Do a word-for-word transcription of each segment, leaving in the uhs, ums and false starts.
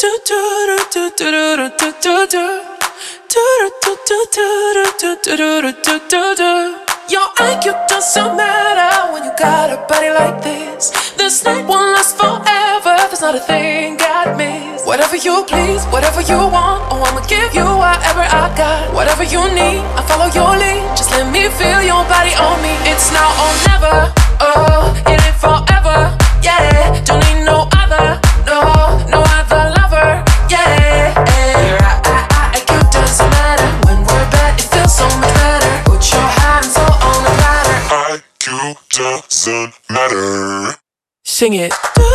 Your I Q doesn't matter when you got a body like this. This night won't last forever, there's not a thing I'd miss. Whatever you please, whatever you want, oh I'ma give you whatever I got. Whatever you need, I follow your lead. Just let me feel your body on me. It's now or never, oh, it ain't forever, yeah. Don't need no other, no, no other lover, yeah. Your I, I, I Q doesn't matter. When we're bad, it feels so much better. Put your hands all on the platter. I Q doesn't matter. Sing it.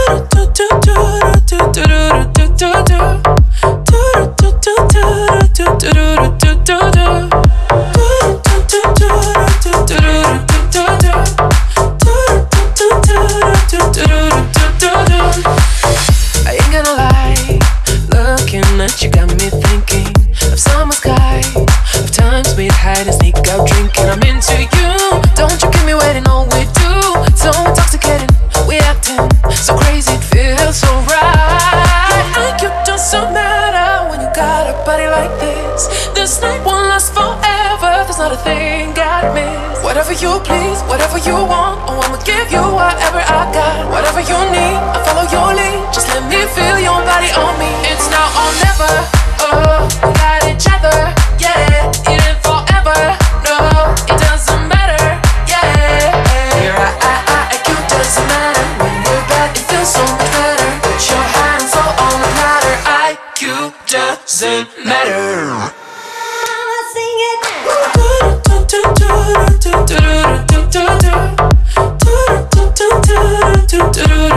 I ain't gonna lie, looking at you got me thinking of summer sky, of times we'd hide and sneak out drinking. I'm into you, don't you keep me waiting, oh we do. So intoxicating, we acting so crazy, it feels so right. I Q doesn't matter when you got a body like this. This night won't last forever, there's not a thing I'd miss. Whatever you please, whatever you want, oh I'ma give you whatever I got. Whatever you need, I follow your lead. Just let me feel your body on me. It's now or never, oh, we got each other, yeah. It ain't forever, no, it doesn't matter, yeah. Your I, I, I, Q doesn't matter. When we're bad, it feels so much better. Put your hands all on the platter. I Q doesn't matter. Do do do do do do do do do do do do do.